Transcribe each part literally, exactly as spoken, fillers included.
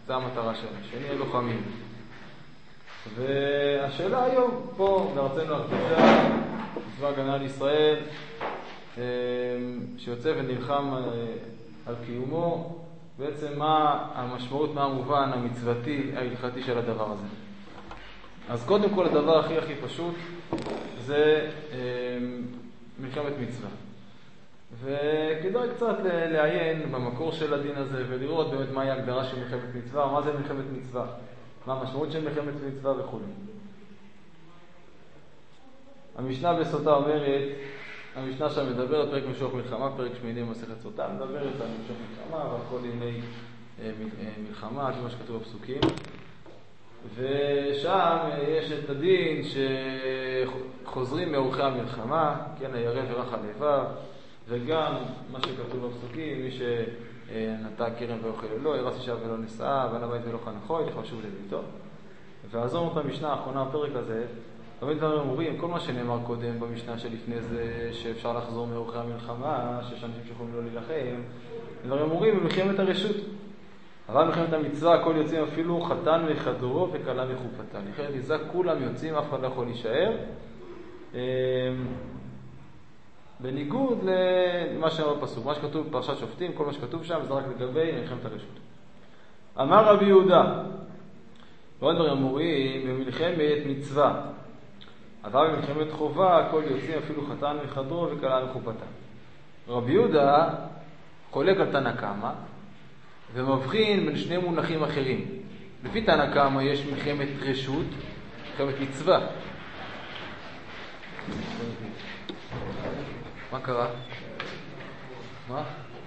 זו המטרה שלנו, שנהיה לוחמים. והשאלה היום, פה בארצנו הקדושה, צבא הגנה לישראל, שיוצא ונלחם על קיומו, בעצם מה המשמעות, מה המובן המצוותי, ההלכתי של הדבר הזה. אז קודם כל הדבר הכי הכי פשוט זה מלחמת מצווה. וכדאי קצת לעיין במקור של הדין הזה ולראות באמת מהי ההגדרה של מלחמת מצווה, מה זה מלחמת מצווה, מה המשמעות של מלחמת מצווה וכו'. המשנה בסוטה אומרת, המשנה שם מדברת פרק משוך מלחמה, פרק שמיני במסכת סוטה, מדברת על משוך מלחמה ועל כל ימי מלחמה, כמו שכתוב בפסוקים. ושם יש את הדין שחוזרים מאורחי המלחמה, כן, הירא ורך הלבב, וגם מה שכתוב בפסוקים, מי שנטע כרם ואוכל לא, ירס אישה ולא נשאה, בנה בית ולא חנכו, ילך לשוב לביתו. ועזור אותה המשנה האחרונה בפרק הזה, תמיד דברים אמורים, כל מה שנאמר קודם במשנה שלפני זה, שאפשר לחזור מאורחי המלחמה, שיש אנשים שיכולים לא להילחם, דברים אמורים במלחמת הרשות. אבל מלחמת המצווה, הכל יוצאים, אפילו חתן וחדרו וכלה מחופתה. מלחמת מצווה כולם יוצאים, אף אחד לא יכול להישאר. בניגוד למה שאמר בפסוק, מה שכתוב בפרשת שופטים, כל מה שכתוב שם זה רק לגבי מלחמת הרשות. אמר רבי יהודה, ועוד דברים אמורים, במלחמת מצווה, אבל במלחמת חובה, הכל יוצאים, אפילו חתן וחדרו וכלה מחופתה. רבי יהודה חולק על תנא קמא, ומבחין בין שני מונחים אחרים. לפי תנא קמא יש מלחמת רשות, מלחמת מצווה. מה קרה? מה?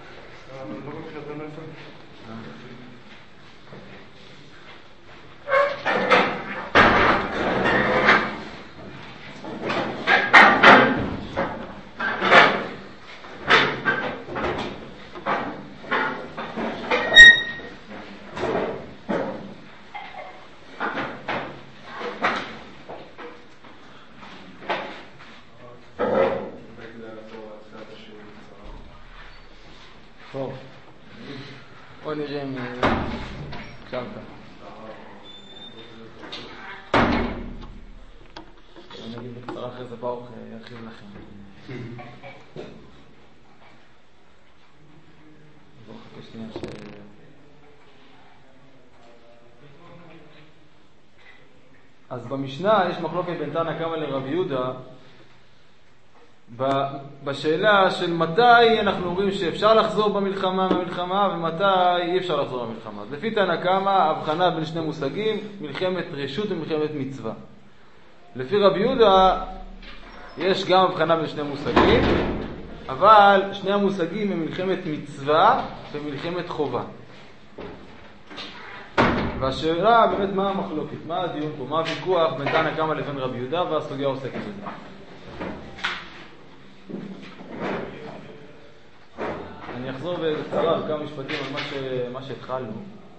טוב, בוא נראה אם הקשבת. אני אגיד בקצרה אחרי זה ברוך ירחיב לכם. בוא חכה שנייה ש... אז במשנה יש מחלוקת בין תנא קמא לרבי יהודה בשאלה של מתי אנחנו אומרים שאפשר לחזור במלחמה במלחמה ומתי אי אפשר לחזור במלחמה. אז לפי תנא קמא הבחנה בין שני מושגים, מלחמת רשות ומלחמת מצווה. לפי רבי יהודה יש גם הבחנה בין שני מושגים, אבל שני המושגים הם מלחמת מצווה ומלחמת חובה. והשאלה באמת מה המחלוקת, מה הדיון פה, מה הוויכוח בין תנא קמא לבין רבי יהודה, והסוגיה עוסקת בזה. אני אחזור בקצרה בכמה משפטים על מה, ש... מה שהתחלנו.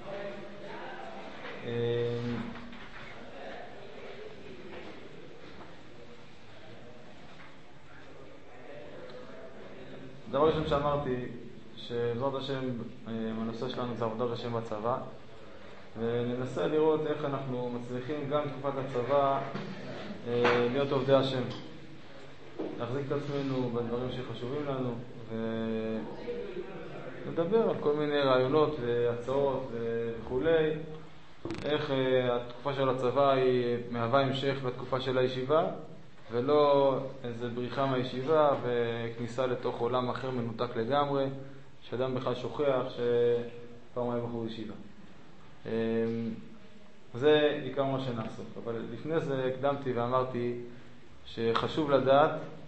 דבר ראשון שאמרתי, שבעזרת השם, הנושא שלנו זה עבודת השם בצבא, וננסה לראות איך אנחנו מצליחים גם בתקופת הצבא להיות עובדי השם. להחזיק את עצמנו בדברים שחשובים לנו, ונדבר על כל מיני רעיונות והצעות וכו'. איך התקופה של הצבא היא מהווה המשך לתקופה של הישיבה, ולא איזו בריחה מהישיבה וכניסה לתוך עולם אחר מנותק לגמרי, שאדם בכלל שוכח שפעם היה בחור ישיבה. זה עיקר מה שנעסוק. אבל לפני זה הקדמתי ואמרתי שחשוב לדעת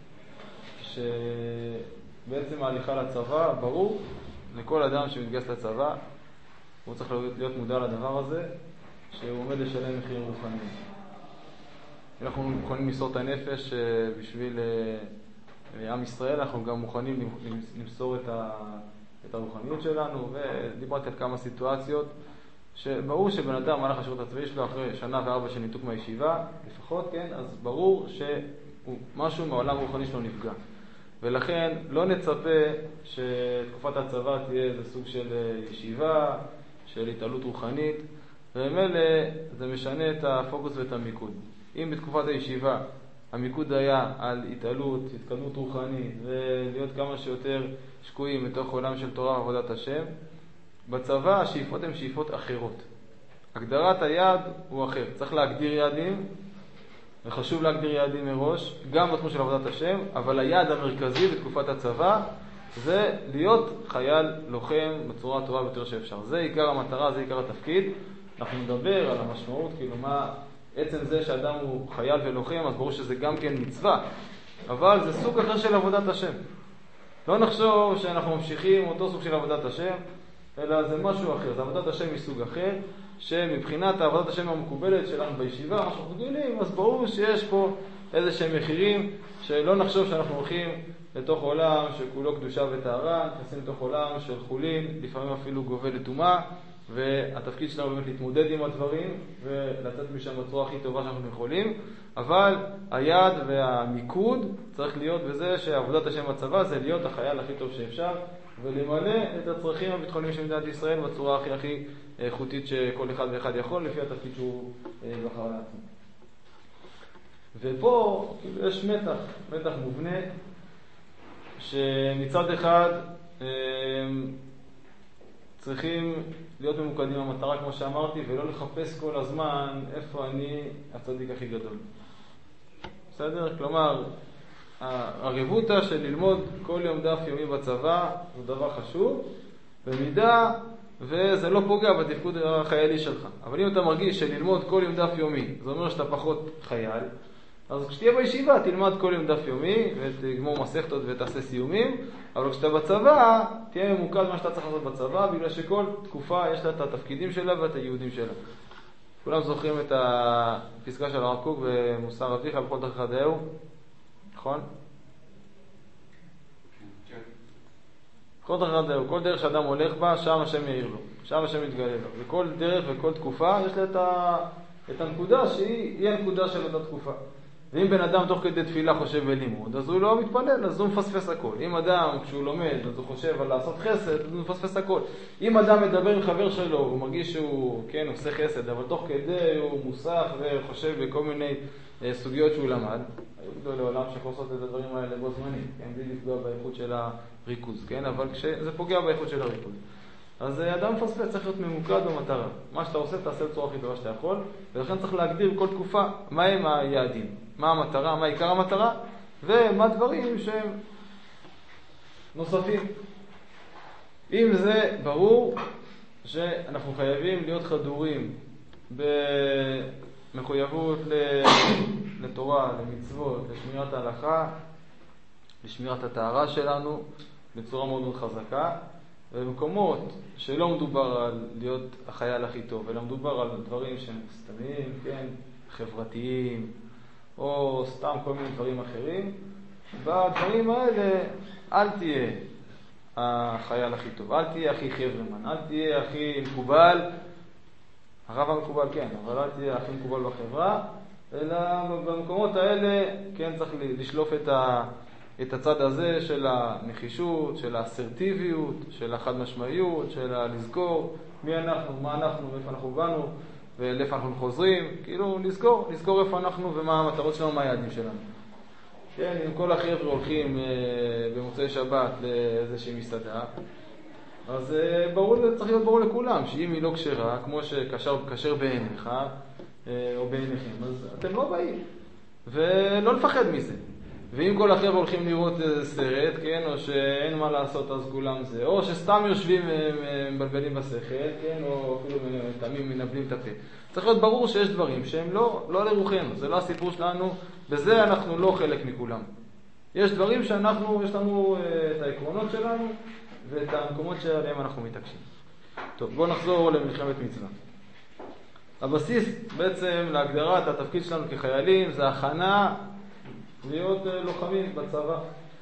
שבעצם ההליכה לצבא, ברור לכל אדם שמתגייס לצבא, הוא צריך להיות מודע לדבר הזה, שהוא עומד לשלם מחיר רוחני. אנחנו מוכנים למסור את הנפש בשביל עם ישראל, אנחנו גם מוכנים למסור את, ה, את הרוחניות שלנו, ודיברתי על כמה סיטואציות, שברור שבן אדם מהלך השירות הצבאי שלו אחרי שנה וארבע של ניתוק מהישיבה, לפחות, כן, אז ברור שמשהו מהעולם הרוחני שלו נפגע. ולכן לא נצפה שתקופת הצבא תהיה איזה סוג של ישיבה, של התעלות רוחנית, וממילא זה משנה את הפוקוס ואת המיקוד. אם בתקופת הישיבה המיקוד היה על התעלות, התקדמות רוחנית, ולהיות כמה שיותר שקועים בתוך עולם של תורה ועבודת השם, בצבא השאיפות הן שאיפות אחרות. הגדרת היעד הוא אחר. צריך להגדיר יעדים, וחשוב להגדיר יעדים מראש, גם בתחום של עבודת השם, אבל היעד המרכזי בתקופת הצבא זה להיות חייל לוחם בצורה הטובה ביותר שאפשר. זה עיקר המטרה, זה עיקר התפקיד. אנחנו נדבר על המשמעות, כאילו מה עצם זה שאדם הוא חייל ולוחם, אז ברור שזה גם כן מצווה, אבל זה סוג אחר של עבודת השם. לא נחשוב שאנחנו ממשיכים אותו סוג של עבודת השם, אלא זה משהו אחר. זה עבודת השם מסוג אחר, שמבחינת עבודת השם המקובלת שלנו בישיבה, אנחנו רגילים, אז ברור שיש פה איזה שהם מחירים, שלא נחשוב שאנחנו הולכים לתוך עולם שכולו קדושה וטהרה, נכנסים לתוך עולם של חולין, לפעמים אפילו גובל לטומאה, והתפקיד שלנו באמת להתמודד עם הדברים ולצאת משם בצורה הכי טובה שאנחנו יכולים, אבל היעד והמיקוד צריך להיות בזה שעבודת השם בצבא זה להיות החייל הכי טוב שאפשר ולמלא את הצרכים הביטחוניים של מדינת ישראל בצורה הכי הכי איכותית שכל אחד ואחד יכול לפי התפקיד שהוא בחר לעצמו. ופה יש מתח, מתח מובנה שמצד אחד צריכים להיות ממוקדים במטרה כמו שאמרתי, ולא לחפש כל הזמן איפה אני הצדיק הכי גדול. בסדר? כלומר, הרבותא של ללמוד כל יום דף יומי בצבא זה דבר חשוב, במידה וזה לא פוגע בתפקוד החיילי שלך. אבל אם אתה מרגיש שללמוד כל יום דף יומי זה אומר שאתה פחות חייל, אז כשתהיה בישיבה תלמד כל יום דף יומי ותגמור מסכתות ותעשה סיומים, אבל כשאתה בצבא תהיה ממוקד מה שאתה צריך לעשות בצבא, בגלל שכל תקופה יש לה את התפקידים שלה ואת היהודים שלה. כולם זוכרים את הפסקה של הרב קוק במוסר אביך בכל דרך דאהו, נכון? כל דרך דאהו, כל דרך שאדם הולך בה, שם השם יאיר לו, שם השם יתגלה לו. וכל דרך וכל תקופה יש לה את, ה... את הנקודה שהיא הנקודה של אותה תקופה. ואם בן אדם תוך כדי תפילה חושב בלימוד, אז הוא לא מתפלל, אז הוא מפספס הכל. אם אדם, כשהוא לומד, אז הוא חושב על לעשות חסד, אז הוא מפספס הכל. אם אדם מדבר עם חבר שלו, הוא מרגיש שהוא, כן, עושה חסד, אבל תוך כדי הוא מוסף וחושב בכל מיני אה, סוגיות שהוא למד, היו גדול לעולם שיכול לעשות את הדברים האלה בו זמנית, כן, בלי לפגוע באיכות של הריכוז, כן, אבל כשזה פוגע באיכות של הריכוז. אז אדם מפספס, צריך להיות ממוקד במטרה. מה שאתה עושה, תעשה בצורה הכי טובה שאתה יכול, ולכן צריך להגדיר כל תקופה מהם היעדים, מה המטרה, מה עיקר המטרה, ומה דברים שהם נוספים. אם זה ברור שאנחנו חייבים להיות חדורים במחויבות לתורה, למצוות, לשמירת ההלכה, לשמירת הטהרה שלנו בצורה מאוד מאוד חזקה, ובמקומות שלא מדובר על להיות החייל הכי טוב, אלא מדובר על דברים שהם סתמיים, כן, חברתיים, או סתם כל מיני דברים אחרים, בדברים האלה אל תהיה החייל הכי טוב, אל תהיה הכי חברמן, אל תהיה הכי מקובל, הרב המקובל כן, אבל אל תהיה הכי מקובל בחברה, אלא במקומות האלה כן צריך לשלוף את ה... את הצד הזה של הנחישות, של האסרטיביות, של החד משמעיות, של לזכור מי אנחנו, מה אנחנו, איפה אנחנו באנו ולאיפה אנחנו חוזרים, כאילו לזכור, לזכור איפה אנחנו ומה המטרות שלנו, מה היעדים שלנו. כן, אם כל החבר'ה הולכים אה, במוצאי שבת לאיזושהי מסעדה, אז אה, ברור, צריך להיות ברור לכולם, שאם היא לא כשרה, כמו שקשר בעיניך אה, או בעיניכם, אז אתם לא באים, ולא לפחד מזה. ואם כל החבר'ה הולכים לראות סרט, כן, או שאין מה לעשות אז כולם זה, או שסתם יושבים מבלבלים בשכל, כן, או אפילו תמים מנבלים את הפה. צריך להיות ברור שיש דברים שהם לא, לא לרוחנו, זה לא הסיפור שלנו, בזה אנחנו לא חלק מכולם. יש דברים שאנחנו, יש לנו את העקרונות שלנו, ואת המקומות שעליהם אנחנו מתעקשים. טוב, בואו נחזור למלחמת מצווה. הבסיס בעצם להגדרת התפקיד שלנו כחיילים זה הכנה להיות לוחמים בצבא.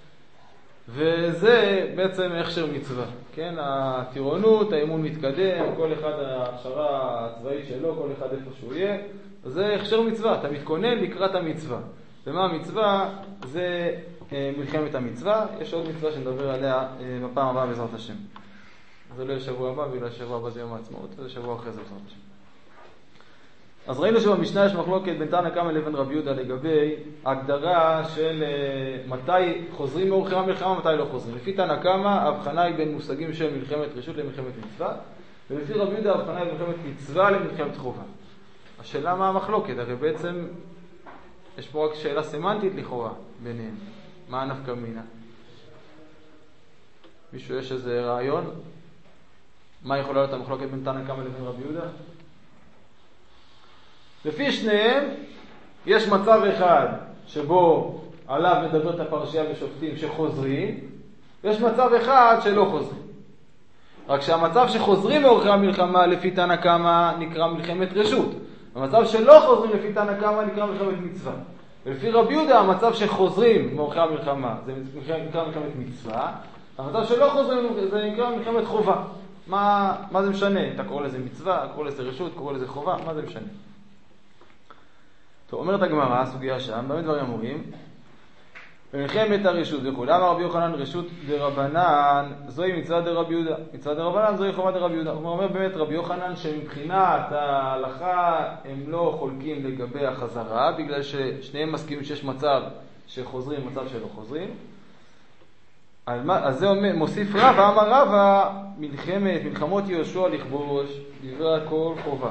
וזה בעצם הכשר מצווה. כן, הטירונות, האימון מתקדם, כל אחד ההכשרה הצבאית שלו, כל אחד איפה שהוא יהיה, זה הכשר מצווה, אתה מתכונן לקראת המצווה. ומה המצווה? זה מלחמת המצווה. יש עוד מצווה שנדבר עליה בפעם הבאה בעזרת השם. זה לא שבוע הבא, בגלל שבוע הבא זה יום העצמאות, זה שבוע אחרי זה. אז ראינו שבמשנה יש מחלוקת בין תנא קמא לבין רבי יהודה לגבי הגדרה של מתי חוזרים מאורחי המלחמה, מתי לא חוזרים. לפי תנא קמא ההבחנה היא בין מושגים של מלחמת רשות למלחמת מצווה, ולפי רבי יהודה ההבחנה היא בין מלחמת מצווה למלחמת חובה. השאלה מה המחלוקת? הרי בעצם יש פה רק שאלה סמנטית לכאורה ביניהם. מה הנפקא מינה? מישהו יש איזה רעיון? מה יכולה להיות המחלוקת בין תנא קמא לבין רבי יהודה? לפי שניהם יש מצב אחד שבו עליו מדברת הפרשייה ושופטים שחוזרים, ויש מצב אחד שלא חוזרים. רק שהמצב שחוזרים מאורחי המלחמה לפי תנא קמא נקרא מלחמת רשות, המצב שלא חוזרים לפי תנא קמא נקרא מלחמת מצווה. ולפי רבי יהודה המצב שחוזרים מאורחי המלחמה זה נקרא מלחמת מצווה, המצב שלא חוזרים זה נקרא מלחמת חובה. מה, מה זה משנה? אתה קורא לזה מצווה, קורא לזה רשות, קורא לזה חובה, מה זה משנה? טוב, אומרת הגמרא, הסוגיה שם, באמת דברים אמורים, במלחמת הרשות וכו'. אמר רבי יוחנן רשות דרבנן, זוהי מצווה דרבי יהודה. מצווה דרבנן זוהי חובה דרבי יהודה. הוא אומר באמת רבי יוחנן שמבחינת ההלכה הם לא חולקים לגבי החזרה, בגלל ששניהם מסכימים שיש מצב שחוזרים, מצב שלא חוזרים. אז זה מוסיף רבא, אמר רבא, מלחמת, מלחמות יהושע לכבוש, דברי הכל חובה.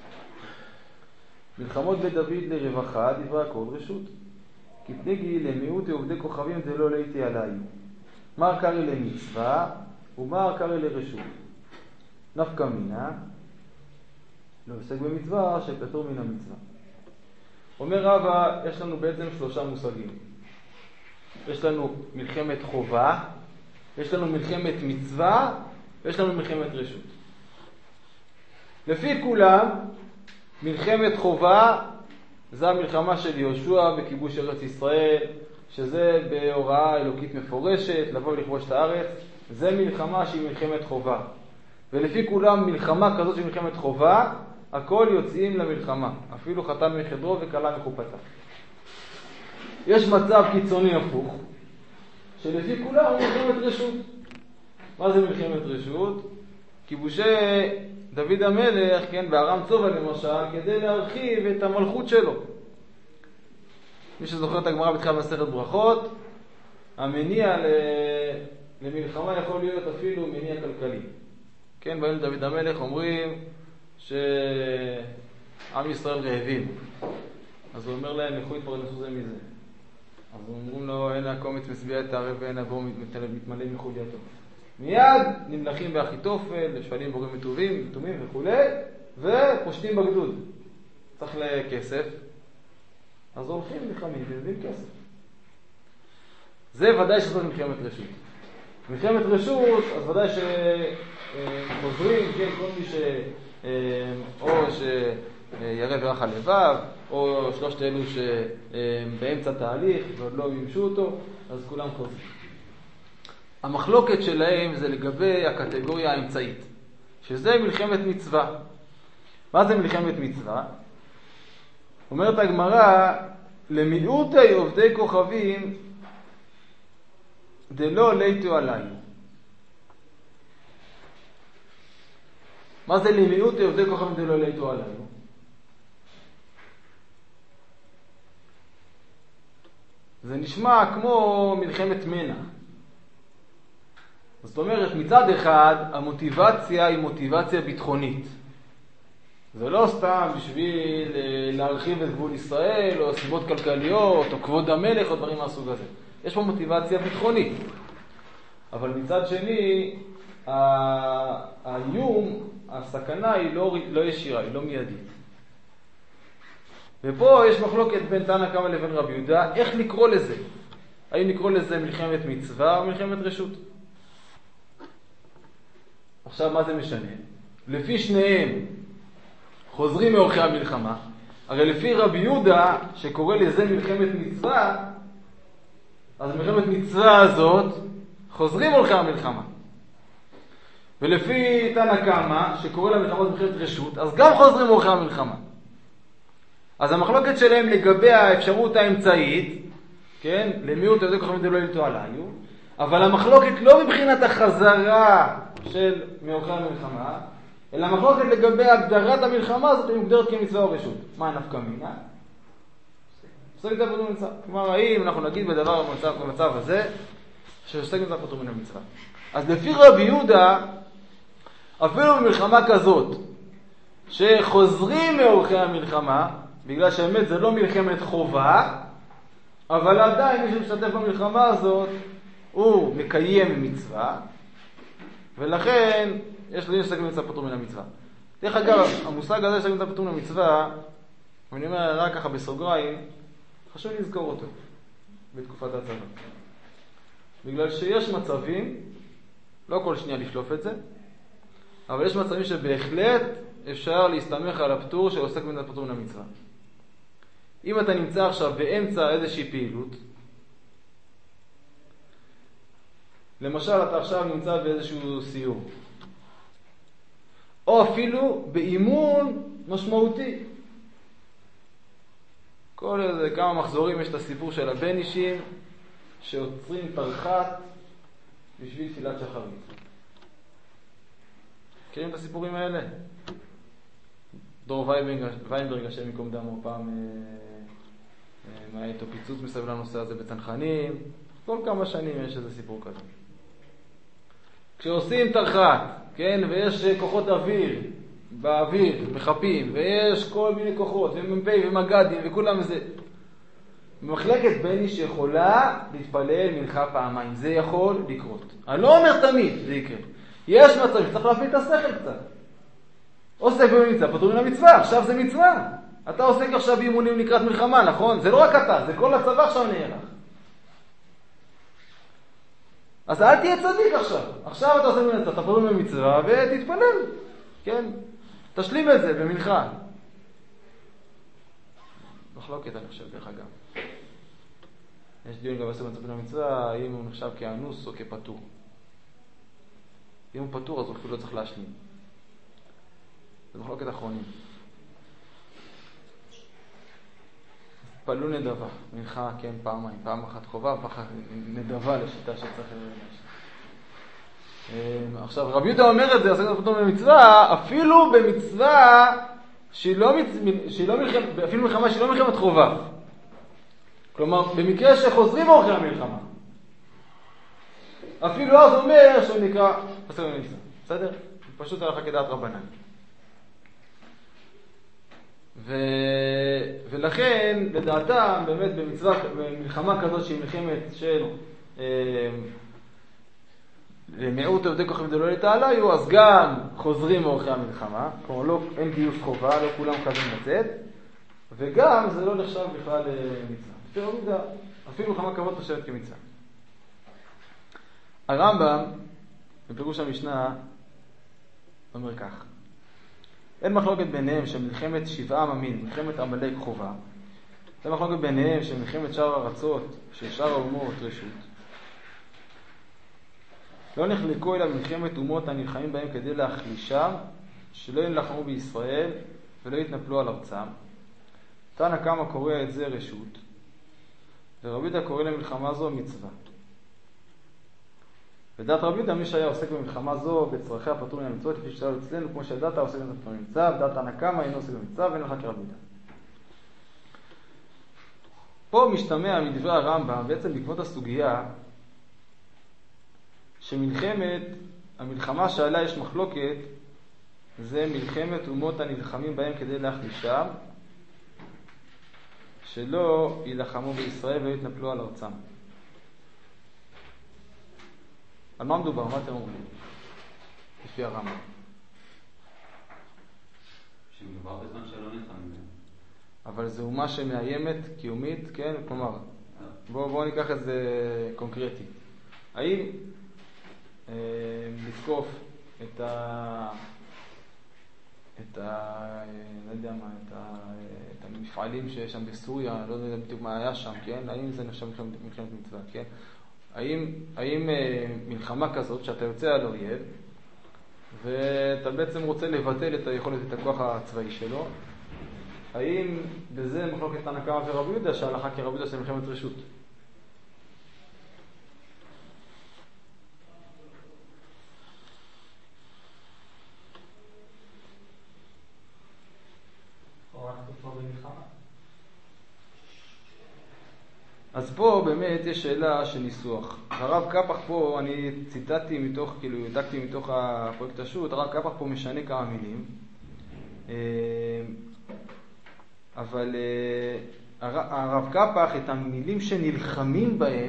מלחמות בדוד לרווחה, דברי הכל רשות. כי פניגי למיעוט עובדי כוכבים זה לא להיטי עליי. מר קרי למצווה ומר קרי לרשות. נפקא מינה, לא עוסק במצווה שפטור מן המצווה. אומר רבא, יש לנו בעצם שלושה מושגים. יש לנו מלחמת חובה, יש לנו מלחמת מצווה, ויש לנו מלחמת רשות. לפי כולם, מלחמת חובה זה המלחמה של יהושע בכיבוש ארץ ישראל, שזה בהוראה אלוקית מפורשת, לבוא ולכבוש את הארץ. זה מלחמה שהיא מלחמת חובה. ולפי כולם מלחמה כזאת של מלחמת חובה, הכל יוצאים למלחמה. אפילו חתן מחדרו וכלה מחופתה. יש מצב קיצוני הפוך, שלפי כולם הוא מלחמת רשות. מה זה מלחמת רשות? כיבושי דוד המלך, כן, בארם צובא למשל, כדי להרחיב את המלכות שלו. מי שזוכר את הגמרא בתחילת מסכת ברכות, המניע למלחמה יכול להיות אפילו מניע כלכלי. כן, באים לדוד המלך אומרים שעם ישראל רעבים. אז הוא אומר להם, לכו יתפרנסו זה מזה. אז אומרים לו, אין הקומץ משביע את הערב ואין הבור מתמלא מחולייתו. מיד נמלכים באחיתופל, לשפלים בורים מטובים, מטומים וכו', ופושטים בגדוד. צריך לכסף, אז הולכים לחמים ונביאים כסף. זה ודאי שזאת מלחמת רשות. מלחמת רשות, אז ודאי שחוזרים, כן, כל מי ש... או שירא ורך הלבב, או שלושת אלו שבאמצע תהליך ועוד לא ימשו אותו, אז כולם חוזרים. המחלוקת שלהם זה לגבי הקטגוריה האמצעית, שזה מלחמת מצווה. מה זה מלחמת מצווה? אומרת הגמרא, למיעוטי עובדי כוכבים דלא ליטו עליי. מה זה למיעוטי עובדי כוכבים דלא ליטו עליי? זה נשמע כמו מלחמת מנע. זאת אומרת, מצד אחד, המוטיבציה היא מוטיבציה ביטחונית. זה לא סתם בשביל להרחיב את גבול ישראל, או סיבות כלכליות, או כבוד המלך, או דברים מהסוג הזה. יש פה מוטיבציה ביטחונית. אבל מצד שני, האיום, הסכנה היא לא, לא ישירה, היא לא מיידית. ופה יש מחלוקת בין תנא קמא לבין רבי יהודה, איך לקרוא לזה? האם לקרוא לזה מלחמת מצווה או מלחמת רשות? עכשיו מה זה משנה? לפי שניהם חוזרים מאורחי המלחמה, הרי לפי רבי יהודה שקורא לזה מלחמת מצווה, אז מלחמת מצווה הזאת חוזרים מאורחי המלחמה. ולפי תנא קמא שקורא למלחמה מלחמת רשות, אז גם חוזרים מאורחי המלחמה. אז המחלוקת שלהם לגבי האפשרות האמצעית, כן, למיעוט עובדי כוכבים דלא ליטו עליי, אבל המחלוקת לא מבחינת החזרה של מעורכי המלחמה, אלא מחלוקת לגבי הגדרת המלחמה הזאת היא מוגדרת כמצווה או רשות. מה נפקא מינה? עוסק במצווה פטור מן המצווה. כלומר, האם אנחנו נגיד בדבר במצב, במצב הזה, שעוסק במצווה פטור מן המצווה. אז לפי רבי יהודה, אפילו במלחמה כזאת, שחוזרים מעורכי המלחמה, בגלל שהאמת זה לא מלחמת חובה, אבל עדיין מי שמשתתף במלחמה הזאת, הוא מקיים מצווה, ולכן יש לו עוסק במצווה פטור מן המצווה. דרך אגב, המושג הזה של מצווה פטור מן המצווה, ואני אומר רק ככה בסוגריים, חשוב לזכור אותו בתקופת הצבא. בגלל שיש מצבים, לא כל שנייה לשלוף את זה, אבל יש מצבים שבהחלט אפשר להסתמך על הפטור שעוסק במצווה פטור מן המצווה. אם אתה נמצא עכשיו באמצע איזושהי פעילות, למשל אתה עכשיו נמצא באיזשהו סיור, או אפילו באימון משמעותי. כל איזה כמה מחזורים יש את הסיפור של הבן אישים שעוצרים תרחת בשביל תפילת שחרית. מכירים את הסיפורים האלה? דור ויינברג, השם יקום דמו, פעם היה איתו פיצוץ מסביב לנושא הזה בצנחנים. כל כמה שנים יש איזה סיפור כזה. כשעושים תרחת, כן, ויש כוחות אוויר באוויר, מחפים, ויש כל מיני כוחות, ומ"פים ומג"דים וכולם זה. במחלקת בני שיכולה להתפלל מנחה פעמיים. זה יכול לקרות. אני לא אומר תמיד זה יקרה. יש מצב שצריך להפעיל את השכל קצת. עוסק במצווה, פטור מן המצווה, עכשיו זה מצווה. אתה עוסק עכשיו באימונים לקראת מלחמה, נכון? זה לא רק אתה, זה כל הצבא עכשיו נערך. אז אל תהיה צדיק עכשיו. עכשיו אתה עושה במצווה, אתה פטור מן המצווה ותתפלל. כן? תשלים את זה במנחה. מחלוקת אני חושב דרך אגב. יש דיון גם עושה במצווה מן המצווה, האם הוא נחשב כאנוס או כפטור. אם הוא פטור אז הוא אפילו לא צריך להשלים. זה מחלוקת אחרונים. פלו נדבה, מנחה כן פעמיים, פעם אחת חובה, פעם אחת נדבה לשיטה שצריך להשלים. עכשיו רבי יהודה אומר את זה, עושה את הפטור במצווה, אפילו במצווה שהיא לא, שהיא לא מלחמת, אפילו מלחמה שהיא לא מלחמת חובה. כלומר, במקרה שחוזרים מאורחי המלחמה. אפילו אז אומר שהוא נקרא עושה במצווה. בסדר? פשוט הלכה כדעת רבנן. ו... ולכן, לדעתם, באמת במצווה, במלחמה כזאת שהיא מלחמת של אה, מיעוט עובדי כוכבים דלא לתעלה, היו אז גם חוזרים מאורחי המלחמה, כלומר לא, אין גיוס חובה, לא כולם חייבים לצאת, וגם זה לא נחשב בכלל מצווה. אפילו, אפילו מלחמה כזאת נחשבת כמצווה. הרמב"ם, בפירוש המשנה, אומר כך: אין מחלוקת ביניהם שמלחמת שבעה עממים, מלחמת עמלק חובה. אין מחלוקת ביניהם שמלחמת שאר ארצות, של שאר האומות רשות. לא נחלקו אלא מלחמת אומות הנלחמים בהם כדי להחלישם, שלא ינלחמו בישראל ולא יתנפלו על ארצם. תנא קמא קורא את זה רשות, ורבי יהודה קורא למלחמה זו מצווה. ודעת רבי יהודה, מי שהיה עוסק במלחמה זו בצרכיה פטור מן המצוות, לפי שתלו אצלנו, כמו שדעת עוסק במלחמה מצווה, ודעת תנא קמא אינו עוסק במצווה ואין לך כרבי יהודה. פה משתמע מדברי הרמב"ם, בעצם בעקבות הסוגיה, שמלחמת, המלחמה שעליה יש מחלוקת, זה מלחמת אומות הנלחמים בהם כדי להחלישם, שלא ילחמו בישראל ולא יתנפלו על ארצם. על מה מדובר? מה אתם אומרים? לפי הרמב"ם. שמדובר בזמן שלא נלחמים. אבל זו אומה שמאיימת, קיומית, כן? כלומר, בואו בוא ניקח את זה קונקרטי. האם אה, לתקוף את ה... את ה... לא יודע מה, את, ה, את המפעלים שיש שם בסוריה, לא יודע בדיוק מה היה שם, כן? האם זה נחשב מלחמת מצווה, כן? האם, האם אה, מלחמה כזאת שאתה יוצא על אויב ואתה בעצם רוצה לבטל את היכולת, את הכוח הצבאי שלו, האם בזה מחלוקת תנא קמא ורבי יהודה שההלכה כרבי יהודה של מלחמת רשות? במלחמה. אז פה באמת יש שאלה של ניסוח. הרב קפח פה, אני ציטטתי מתוך, כאילו, הדקתי מתוך הפרויקט השו"ת, הרב קפח פה משנה כמה מילים. אבל הרב קפח, את המילים שנלחמים בהם,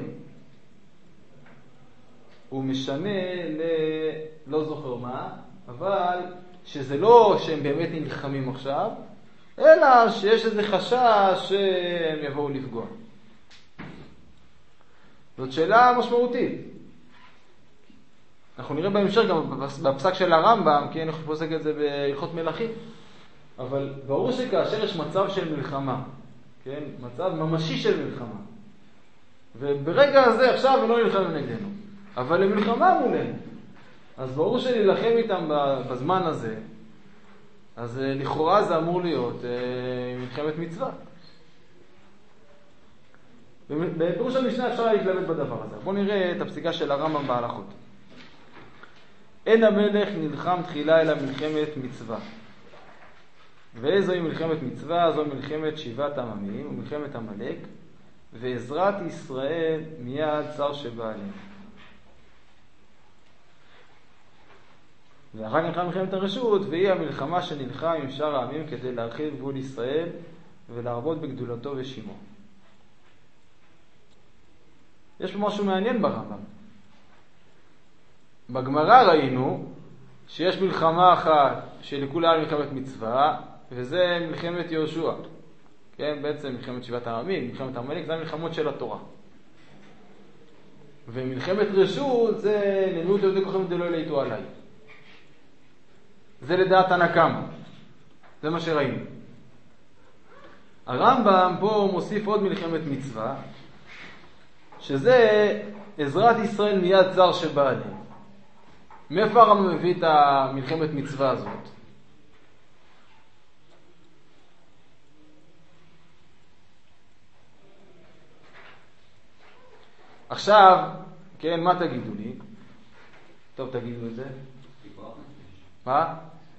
הוא משנה ל... לא זוכר מה, אבל שזה לא שהם באמת נלחמים עכשיו, אלא שיש איזה חשש שהם יבואו לפגוע. זאת שאלה משמעותית. אנחנו נראה בהמשך גם בפסק של הרמב"ם, כי אנחנו פוסק את זה בהלכות מלכים. אבל ברור שכאשר יש מצב של מלחמה, כן? מצב ממשי של מלחמה, וברגע הזה עכשיו הם לא נלחמים נגדנו, אבל הם מלחמה מולנו, אז ברור שנלחם איתם בזמן הזה, אז לכאורה זה אמור להיות מלחמת מצווה. בפירוש המשנה אפשר להתלמד בדבר הזה. בואו נראה את הפסיקה של הרמב"ם בהלכות. אין המלך נלחם תחילה אלא מלחמת מצווה. ואיזוהי מלחמת מצווה? זו מלחמת שבעת עממים ומלחמת עמלק, ועזרת ישראל מיד צר שבא עליהם. ואחר כך נלחם מלחמת הרשות, והיא המלחמה שנלחם עם שאר העמים כדי להרחיב גבול ישראל ולהרבות בגדולתו ושימו. יש פה משהו מעניין ברמב"ם. בגמרא ראינו שיש מלחמה אחת שלכולה מלחמת מצווה, וזה מלחמת יהושע. כן, בעצם מלחמת שבעת העמים, מלחמת עמלק, זה המלחמות של התורה. ומלחמת רשות זה למיעוט יהודי כוחם דלא יליטו עליי. זה לדעת הנקם. זה מה שראינו. הרמב"ם פה מוסיף עוד מלחמת מצווה, שזה עזרת ישראל מיד צר שבא עליהם. מאיפה הרמב"ם מביא את המלחמת מצווה הזאת? עכשיו, כן, מה תגידו לי? טוב, תגידו את זה. מה?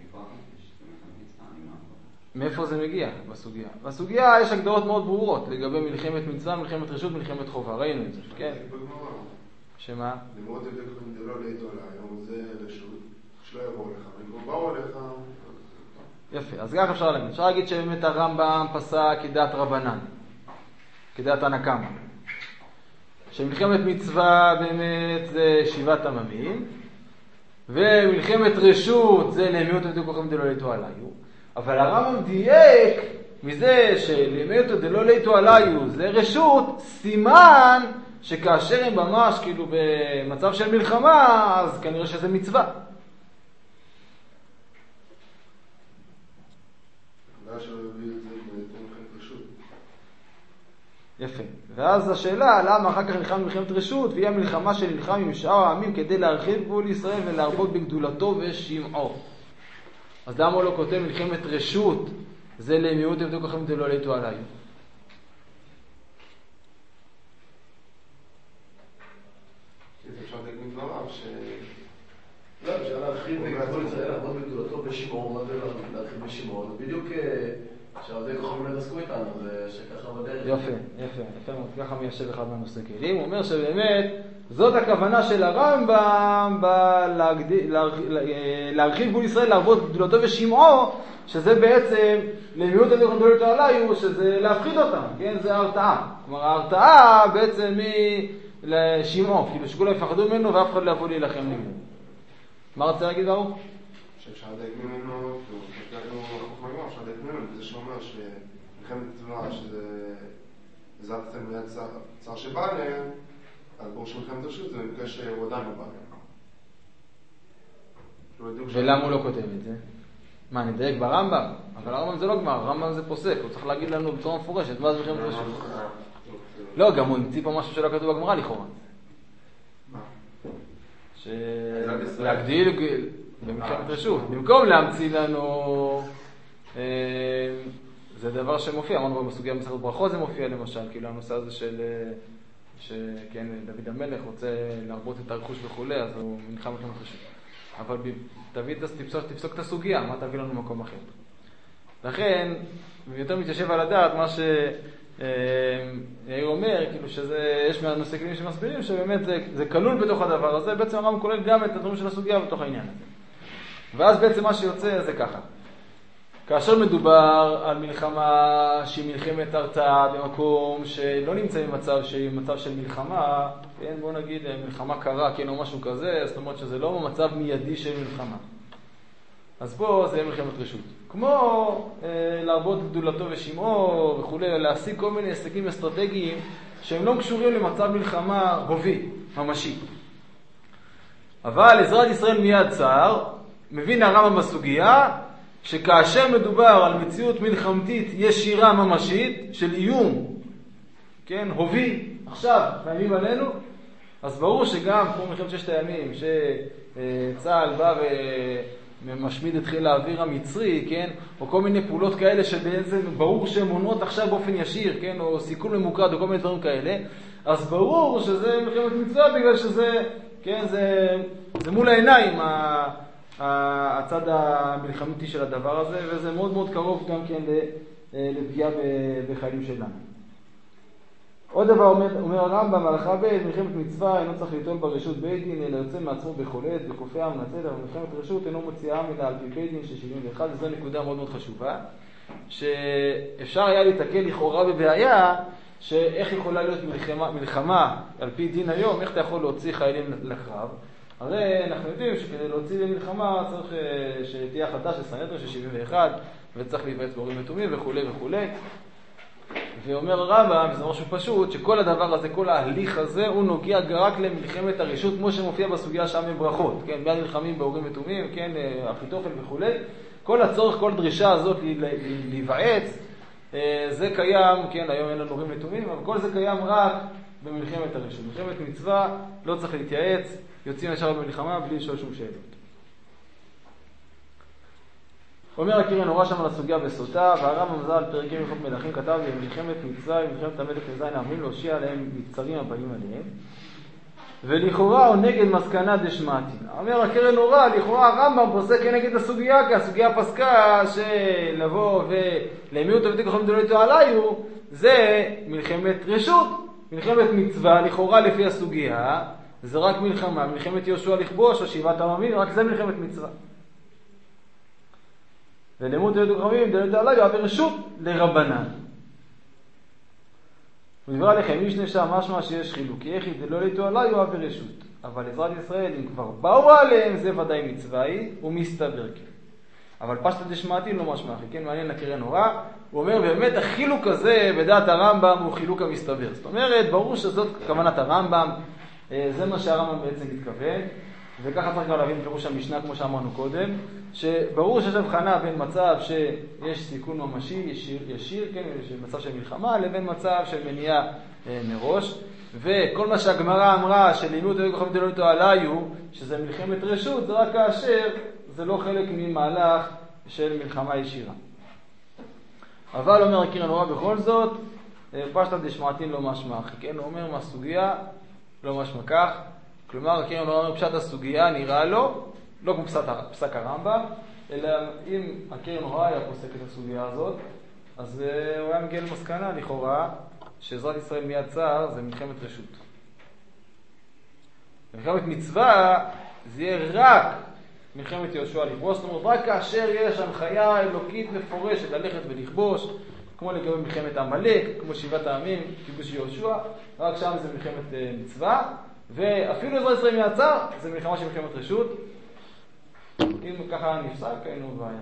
מאיפה זה מגיע בסוגיה? בסוגיה יש הגדרות מאוד ברורות לגבי מלחמת מצווה, מלחמת רשות, מלחמת חובה. ראינו את זה, כן? שמה? למרות את זה לא ליתו עליי, היום זה רשות, שלא יבואו לך, הם באו עליך. יפה, אז כך אפשר להגיד. אפשר להגיד שבאמת הרמב"ם פסק כדעת רבנן, כדעת הנקמה. שמלחמת מצווה באמת זה שבעת עממים, ומלחמת רשות זה למיעוט יהודי כוחם דלא יליטו עליו. אבל הרמב"ם דייק מזה שלמיעוט דלא יליטו עליו זה רשות, סימן שכאשר הם ממש כאילו במצב של מלחמה, אז כנראה שזה מצווה. יפה. ואז השאלה, למה אחר כך נלחם מלחמת רשות, והיא המלחמה שנלחם עם שאר העמים כדי להרחיב גבול ישראל ולהרבות בגדולתו ושמעו. אז למה הוא לא כותב מלחמת רשות, זה למיעוט יהודי כוחם דלא יליטו עליו? אפשר להגיד מדבריו ש... לא, אפשר להרחיב בגבול ישראל, להרבות בגדולתו ושמעו, מה זה להרחיב בשמעו? בדיוק שעבדי כוחם לא יתעסקו איתנו, זה שככה בדרך. יפה, יפה, יפה מאוד, ככה מיישב אחד מהנושא כלים. הוא אומר שבאמת זאת הכוונה של הרמב"ם להרחיב גבול ישראל, להרבות בגדולתו ושמעו, שזה בעצם למיעוט יהודי כוחם דלא יליטו עליו, שזה להפחיד אותם, כן? זה ההרתעה. כלומר, ההרתעה בעצם היא לשמעו, כאילו שכולם יפחדו ממנו ואף אחד לא יבוא להילחם נגדו. מה רצה להגיד ברוך? שאפשר לדייק ממנו, אפשר לדייק ממנו, וזה שאומר שמלחמת מצווה, שזה עזרת ישראל מיד צר שבא עליהם, אז ברור שמלחמת רשות זה במקרה שהוא עדיין לא בא עליהם. ולמה הוא לא כותב את זה? מה, נדייק ברמב"ם? אבל הרמב"ם זה לא גמר, הרמב"ם זה פוסק, הוא צריך להגיד לנו בצורה מפורשת, מה זה מלחמת רשות? לא, גם הוא המציא פה משהו שלא כתוב בגמרא לכאורה. להגדיל במלחמת רשות. במקום להמציא לנו, זה דבר שמופיע, אמרנו בסוגיה במסכת ברכות זה מופיע למשל, כאילו הנושא הזה של, שכן, דוד המלך רוצה להרבות את הרכוש וכו', אז הוא נלחם מלחמת רשות. אבל תביא, תפסוק, תפסוק את הסוגיה, מה תביא לנו מקום אחר. לכן, יותר מתיישב על הדעת מה שיאיר אומר, כאילו שזה, יש מהנושא כלים שמסבירים שבאמת זה, זה כלול בתוך הדבר הזה, בעצם הרמב"ם כולל גם את הדברים של הסוגיה בתוך העניין הזה. ואז בעצם מה שיוצא זה ככה. כאשר מדובר על מלחמה שהיא מלחמת הרתעה במקום שלא נמצא במצב שהיא מצב של מלחמה, כן, בוא נגיד מלחמה קרה, כן, או משהו כזה, זאת אומרת שזה לא מצב מיידי של מלחמה. אז פה זה מלחמת רשות. כמו אה, להרבות גדולתו ושמעו וכו', להשיג כל מיני הישגים אסטרטגיים שהם לא קשורים למצב מלחמה הובי, ממשי. אבל עזרת ישראל מיד צר, מבין הרמב"ם בסוגיה, שכאשר מדובר על מציאות מלחמתית ישירה ממשית של איום, כן, הובי, עכשיו, מאיימים עלינו, אז ברור שגם כמו מלחמת ששת הימים, שצה"ל בא ומשמיד את חיל האוויר המצרי, כן, או כל מיני פעולות כאלה שבעצם ברור שהן מונעות עכשיו באופן ישיר, כן, או סיכול ממוקד או כל מיני דברים כאלה, אז ברור שזה מלחמת מצווה בגלל שזה, כן, זה, זה מול העיניים, הצד המלחמתי של הדבר הזה, וזה מאוד מאוד קרוב גם כן לפגיעה בחיילים שלנו. עוד דבר אומר, אומר הרמב"ם, הלכה ב' מלחמת מצווה אינו צריך ליטול ברשות בית דין, אלא יוצא מעצמו בחולת, בחופיה ומנצל, אבל מלחמת רשות אינו מוציאה מילה על פי בית דין של שבעים ואחת, וזו נקודה מאוד מאוד חשובה, שאפשר היה להתקל לכאורה בבעיה, שאיך יכולה להיות מלחמה, מלחמה על פי דין היום, איך אתה יכול להוציא חיילים לקרב, הרי אנחנו יודעים שכדי להוציא למלחמה צריך שתהיה החלטה של סנהדרין של שבעים ואחת, וצריך להיוועץ באורים ותומים וכו' וכו'. ואומר הרמב"ם, וזה משהו פשוט, שכל הדבר הזה, כל ההליך הזה, הוא נוגע רק למלחמת הרשות, כמו שמופיע בסוגיה שם בברכות, כן, בין נלחמים באורים ותומים, כן, אחיתופל וכו'. כל הצורך, כל דרישה הזאת להיוועץ, זה קיים, כן, היום אין לנו אורים ותומים, אבל כל זה קיים רק במלחמת הרשות. מלחמת מצווה, לא צריך להתייעץ, יוצאים ישר במלחמה בלי לשאול שום שאלות. אומר הקרן הורה שם על הסוגיה בסוטה, והרמב"ם ז"ל פרק ג' הלכות מלכים כתב במלחמת מצווה ומלחמת המלך לזין העמים להושיע עליהם מצרים הבאים עליהם, ולכאורה הוא נגד מסקנה דשמעתין. אומר הקרן הורה, לכאורה הרמב"ם פוסק כנגד הסוגיה, כי הסוגיה פסקה שלבוא ולמיעוט ותיקחו חכמים גדולים איתו עליו, זה מלחמת רשות, מלחמת מצווה, לכאורה לפי הסוגיה, זה רק מלחמה, מלחמת יהושע לכבוש או שבעת העמים, רק זה מלחמת מצווה. ולמות ותיקחו חכמים גדולים איתו עליו, יעביר רשות לרבנן. הוא יברא לכם, איש נשם משמע שיש חילוק, יחי דלא ליטו עליי הוא עבר רשות. אבל עזרת ישראל, אם כבר באו עליהם, זה ודאי מצווה היא, הוא מסתבר כן. אבל פשטא דשמעתין לא משמע אחי, כן, מעניין לקרן הורה. הוא אומר, באמת החילוק הזה בדעת הרמב"ם הוא חילוק המסתבר. זאת אומרת, ברור שזאת כוונת הרמב"ם, זה מה שהרמב"ם בעצם מתכוון, וככה צריך גם להבין פירוש המשנה כמו שאמרנו קודם, שברור שיש הבחנה בין מצב שיש סיכון ממשי ישיר, ישיר כן, מצב של מלחמה, לבין מצב של מניעה אה, מראש, וכל מה שהגמרא אמרה שלימוד ותיקחו חכמים גדולים איתו עליו, שזה מלחמת רשות, זה רק כאשר זה לא חלק ממהלך של מלחמה ישירה. אבל אומר הקרן הורה בכל זאת, פשטא דשמעתין לא משמע אחי, כן, הוא אומר מהסוגיה לא משמע כך, כלומר הקרן הורה אומר פשט הסוגיה נראה לו, לא כמו פסק, פסק הרמב"ם, אלא אם הקרן הורה היה פוסק את הסוגיה הזאת, אז הוא היה מגיע למסקנה לכאורה שעזרת ישראל מיד צר זה מלחמת רשות. מלחמת מצווה זה יהיה רק מלחמת יהושע לכבוש, זאת אומרת רק כאשר יש הנחיה אלוקית מפורשת ללכת ולכבוש, כמו לגבי מלחמת עמלק, כמו שבעת העמים, כיבוש יהושע, רק שם זה מלחמת מצווה, ואפילו עזרת ישראל מיד צר זה מלחמה של מלחמת רשות. אם ככה נפסק, היינו בבעיה.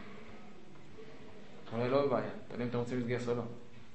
אולי לא בבעיה, תראי אם אתם רוצים להתגייס או לא.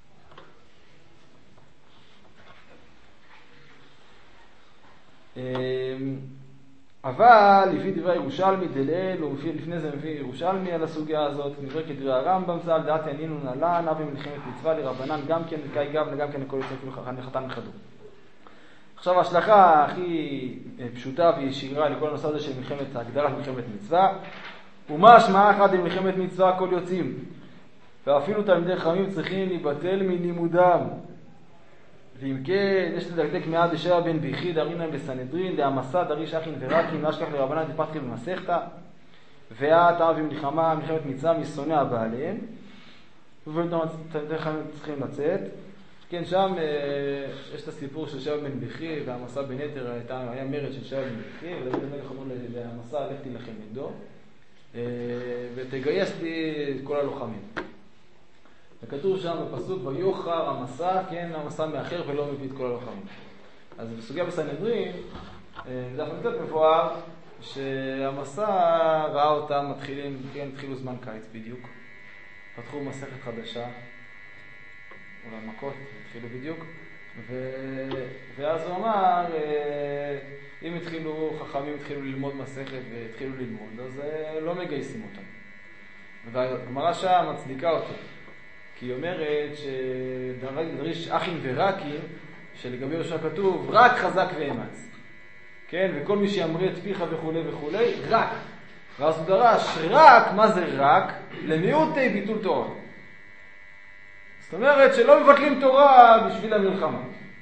אבל לפי דברי ירושלמי דלאל, ולפני זה מביא ירושלמי על הסוגיה הזאת, נברא כדברי הרמב"ם ז"ל, דעת ינינו נעלה, נביא מלחמת מצווה לרבנן, גם כן לקאי גב, גם כן לכל יוצא אפילו חתן וחדור. עכשיו ההשלכה הכי פשוטה וישירה לכל הנושא הזה של מלחמת, הגדרת מלחמת מצווה, ומה השמעה אחת עם מלחמת מצווה כל יוצאים, ואפילו תלמידי חכמים צריכים להיבטל מלימודם. ואם כן, יש לדקדק מעד דשבע בן ביחי דארינן בסנהדרין, דאמסה דריש אחין ורקין, להשכח לרבנן דפתחי במסכתא. ואת עם במלחמה, מלחמת מצווה משונא הבעלים, ותלמידיך צריכים לצאת. כן, שם יש את הסיפור של שבע בן בכרי, והמסע בנתר היה מרד של שבע בן בכרי, ודוד המלך אמרו למסע, לך תילחם נגדו, ותגייס לי את כל הלוחמים. וכתוב שם בפסוק, ויוחר המסע, כן, המסע מאחר ולא מביא את כל הלוחמים. אז בסוגיה בסנהדרין, זה אנחנו קצת מבואר, שהמסע ראה אותם מתחילים, כן, התחילו זמן קיץ בדיוק, פתחו מסכת חדשה, אולי מכות, התחילו בדיוק, ו... ואז הוא אמר, אם התחילו, חכמים התחילו ללמוד מסכת והתחילו ללמוד, אז לא מגייסים אותם. והגמרא שם מצדיקה אותו, כי היא אומרת שדריש אחים ורקים, שלגבי יהושע כתוב, רק חזק ואמץ. כן, וכל מי שיאמר את פיך וכו' וכו', רק. ואז הוא דרש, רק, מה זה רק? למיעוטי ביטול תורה. זאת אומרת שלא מבטלים תורה בשביל המלחמה.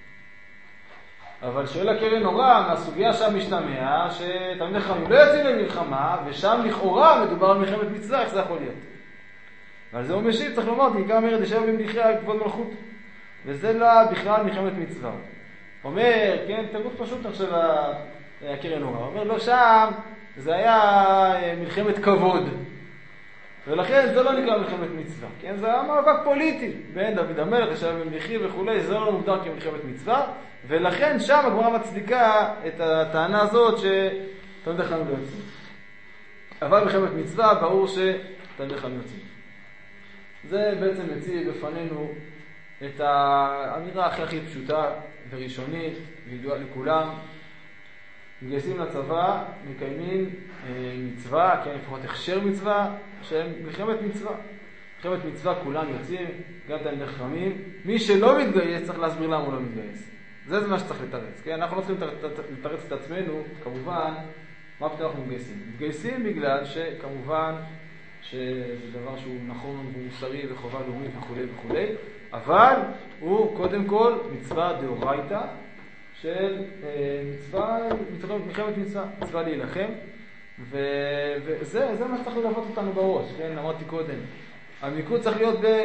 אבל שואל הקרן נורא, מהסוגיה שם משתמע, שתלמידי חכמים לא יוצאים למלחמה, ושם לכאורה מדובר על מלחמת מצווה, איך זה יכול להיות? ועל זה הוא משיב, צריך לומר, בעיקר מרד ישב בן בכרי על כבוד מלכות. וזה לא בכלל מלחמת מצווה. אומר, כן, תירוץ פשוט עכשיו הקרן נורא. אומר, לא שם, זה היה מלחמת כבוד. ולכן זה לא נקרא מלחמת מצווה. כן, זה היה מאבק פוליטי. בין דוד המלך, ישב בן בכרי וכו', זה לא מוגדר כמלחמת מצווה. ולכן שם הגמרא מצדיקה את הטענה הזאת שתלמידי חכמים לא יוצאים. אבל מלחמת מצווה ברור שתלמידי חכמים יוצאים. זה בעצם מציב בפנינו את האמירה הכי הכי פשוטה וראשונית וידועה לכולם. מתגייסים לצבא, מקיימים אה, מצווה, כן, לפחות הכשר מצווה, שהם מלחמת מצווה. מלחמת מצווה כולם יוצאים, גם תלמידי חכמים. מי שלא מתגייס צריך להסביר למה הוא לא מתגייס. זה זה מה שצריך לתרץ. כן? אנחנו לא צריכים לתרץ את עצמנו, כמובן, מה פתאום אנחנו מתגייסים? מתגייסים בגלל שכמובן שזה דבר שהוא נכון ומוסרי וחובה לאומית וכו' וכו', אבל הוא קודם כל מצווה דאורייתא של אה, מצווה, מלחמת מצווה, מצווה להילחם, ו, וזה זה מה שצריך ללוות אותנו בראש, כן? אמרתי קודם, המיקוד צריך להיות ב,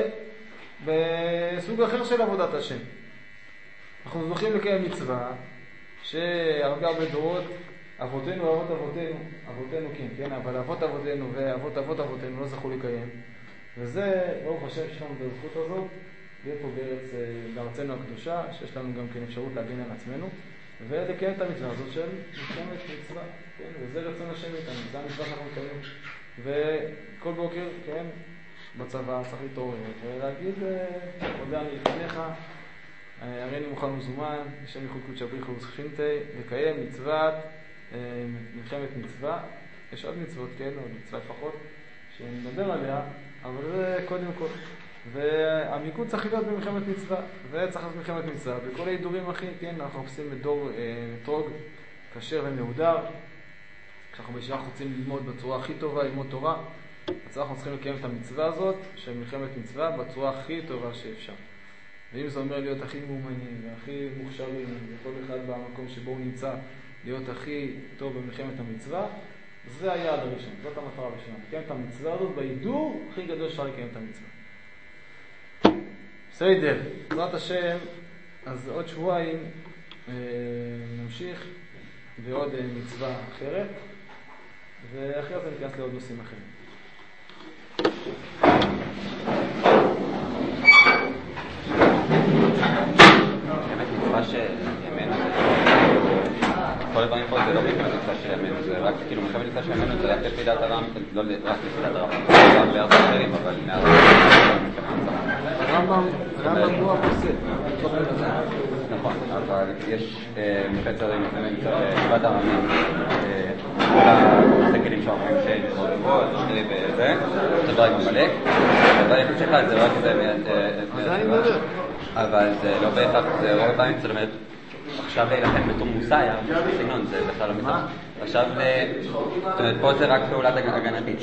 בסוג אחר של עבודת השם. אנחנו זוכים לקיים מצווה שהרבה הרבה דורות, אבותינו ואבות אבותינו, אבותינו כן, כן, אבל אבות אבותינו ואבות אבות אבותינו לא זכו לקיים. וזה, ברוך השם, שיש לנו את הזכות הזאת, ויהיה פה בארץ, בארצנו הקדושה, שיש לנו גם כן אפשרות להגן על עצמנו, ולקיים את המצווה הזאת של מלחמת מצווה, כן, וזה רצון השם איתנו, זה המצווה שאנחנו מקיימים. וכל בוקר, כן, בצבא צריך להתעורר, ולהגיד, מודה אני לפניך, הרי אני מוכן מזומן, השם ייחוד קודשא בריך ושכינתי, לקיים מצוות, מלחמת מצווה. יש עוד מצוות, כן, עוד מצווה לפחות, שנדבר עליה, אבל זה קודם כל. והמיקוד צריך להיות במלחמת מצווה, וצריך להיות מלחמת מצווה. בכל ההידורים הכי, כן, אנחנו עושים מדור אתרוג, כשר ומהודר. כשאנחנו בישיבה רוצים ללמוד בצורה הכי טובה, ללמוד תורה, אז אנחנו צריכים לקיים את המצווה הזאת, של מלחמת מצווה, בצורה הכי טובה שאפשר. ואם זה אומר להיות הכי מאומנים והכי מוכשרים, וכל אחד במקום שבו הוא נמצא, להיות הכי טוב במלחמת המצווה, זה היעד הראשון, זאת המטרה הראשונה. לקיים את המצווה הזאת בהידור הכי גדול שאפשר לקיים את המצווה. בסדר, בעזרת השם, אז עוד שבועיים אה, נמשיך בעוד אה, מצווה אחרת, ואחרי זה ניכנס לעוד נושאים אחרים. באמת מצווה של ימינו, כל הדברים פה זה לא באמת מצווה של ימינו, זה רק כאילו מלחמת מצווה של ימינו, זה רק לפי דעת הרם, לא רק לפי דעת הרם, גם בארץ אחרים, אבל מהרם הרמב"ם הוא הפוסק. נכון, אבל יש מחצר עם מצוות הרמים, הסתכלים שאומרים שאין לזרוק גבול, שני בזה, תדבר עם המלאק, אבל אני חושב לך, זה לא רק זה מהסביבה, אבל זה לא בהכרח, זה רוב הפעמים, זאת אומרת, עכשיו להילחם בתור מוסי, סגנון, זה בכלל לא מצווה. עכשיו, זאת אומרת, פה זה רק פעולת הגנתית.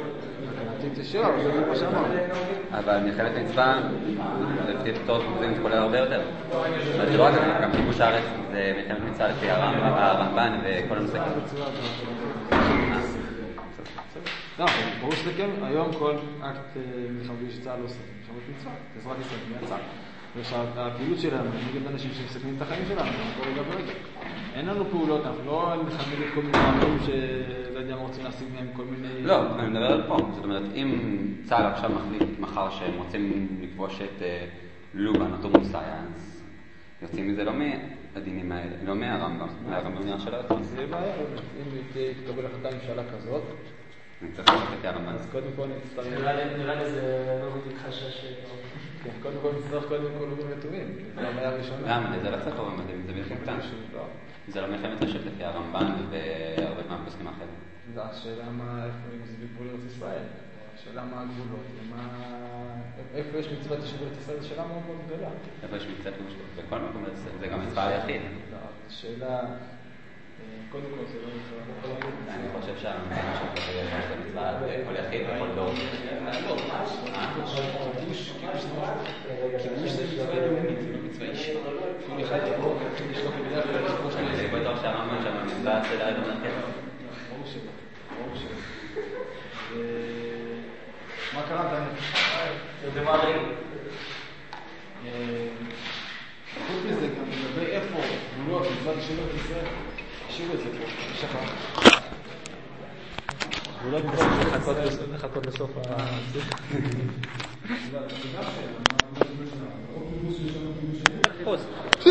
אבל מלחמת מצווה, לפי תוצאות חוזים, זה כולל הרבה יותר. זה לא רק גם כיבוש הארץ, זה מלחמת מצווה לפי הרמב"ן וכל הנושא. לא, ברור שזה כן, היום כל אקט מלחמתי שצה"ל לא עושה, מלחמת מצווה, עזרת ישראל, מהצד. והפעילות שלנו, נגד אנשים שמסכנים את החיים שלנו, כל רגע ורגע. אין לנו פעולות, אנחנו לא נלחמים את כל מיני עמים שלא יודע מה רוצים להשיג מהם כל מיני... לא, אני מדבר על פה. זאת אומרת, אם צה"ל עכשיו מחליט מחר שהם רוצים לכבוש את לובן, אותו מוסאיה, אז יוצאים מזה לא מהדינים האלה, לא מהרמב"ם, מהרמב"ם של הארץ. זה בעיה, אם תקבל החלטה ממשלה כזאת, אני צריך ללכת הרמב"ם. אז קודם כל נצטרך... נראה לי זה לא בדיוק חשש... כן, קודם כל נצטרך קודם כל לומר נתונים. זה הבעיה הראשונה. למה? זה לא צריך לומר נתונים, זה מלחמת קטן. זה לא מלחמת רשת לפי הרמב"ן והרבה מהפוסקים האחרים. זה השאלה מה, איפה זה בגבול ארץ ישראל. השאלה מה הגבולות, איפה יש מצוות יישוב ארץ ישראל, זו שאלה מאוד מאוד גדולה. איפה יש מצוות בכל מקום, זה גם מצווה היחיד. השאלה, קודם כל זה לא מצווה. אני חושב שהמצווה של מצווה כל יחיד וכל דור. כיבוש זה מצווה לאומית, זה לא מצווה אישית. כל אחד יבוא, יש לו כבדרך כלל לכבוש את זה. אני בטוח שהרמב"ם שם המצווה של האדם נתן. ברור שלא, ברור שלא. מה קרה כאן? זה מה רגע. חוץ מזה, גם לגבי איפה גבולות מצוות יישוב ארץ ישראל, תשאירו את זה פה, יש לך. גבולות מצוות לחכות לסוף ה... פוסט.